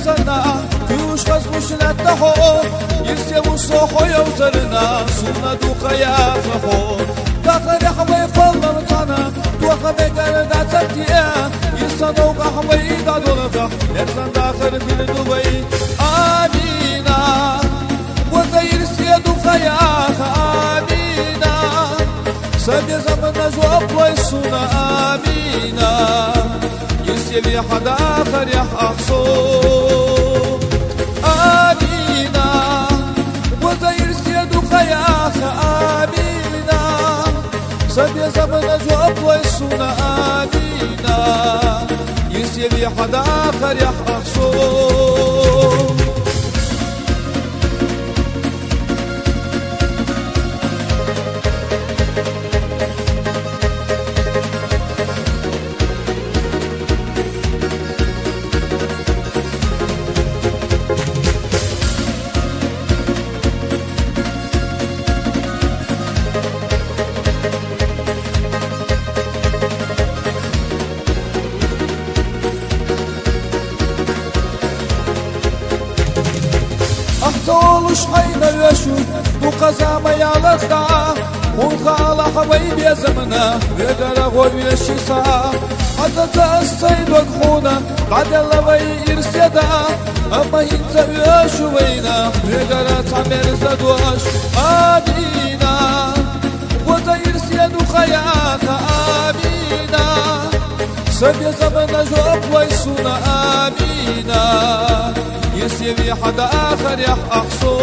زكسنا كيوش خزموش نتحو يرسيو صوحو يوزرنا سونا دوخا يا فخو داخل حوي فضل مطانا دوخا بيقال دا تبتيا يرسانو قحوي دا دولفا يرسان داخل في دبي آمينا وزير سيدو خياخ آمينا سبي زمن نجواب ويسونا آمينا يسيبي حدا آخر يحقصو آمينا وزير سيدو خياخ آمينا سبي زمن نجواب ويسونا آمينا يسيبي حدا آخر يحقصو أحتولش حين الوشو وقزام يالخدا والخالة حبيبي زمنا ويقرا غوي الشيصا حتى تأسين وقخونا بعد اللوي يرسيدا أما هنت ويشو وينا ويقرا تعمير زدوش آمينا وزير سيدو خيانا آمينا سبي زمنا جواب ويسونا آمينا يسيبي حدا آخر يحقصو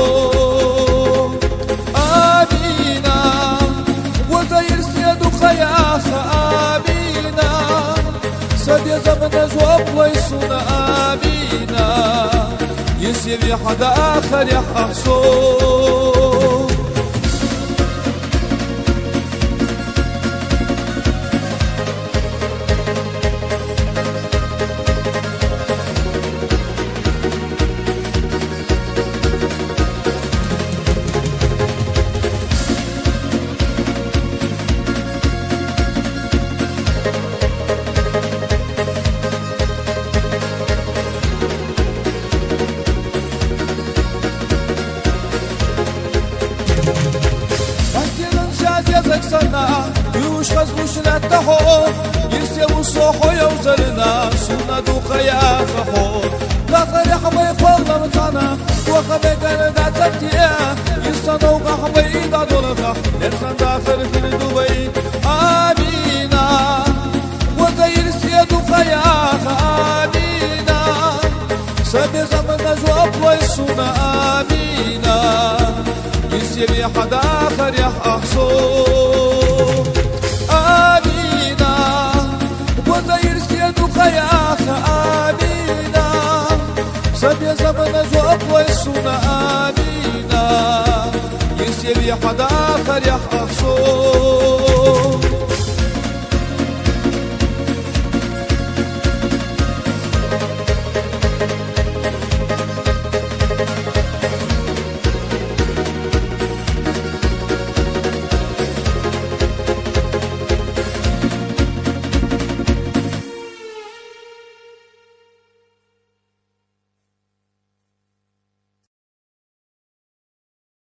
آمينا وزير سيدو خياخ آمينا سدي زمن جواب ويسونا آمينا يسيبي حدا آخر يحقصو زكسنا يوش خزموش نتحو يرسيو صوحو يوزرنا سونا دوخا يا فخو داخل حوي فضل مطانا دوخا بيقال دا تبتيا يرسانو قحوي دا دولفا يرسان داخل في دبي آمينا وزير سيدو خياخ آمينا سبي زمن نجواب ويسونا آمينا يسيبي حدا آخر يحقصو آمينا وزير سيدو خياخ آمينا سبي زمن جواب ويسونا آمينا يسيبي حدا آخر يحقصو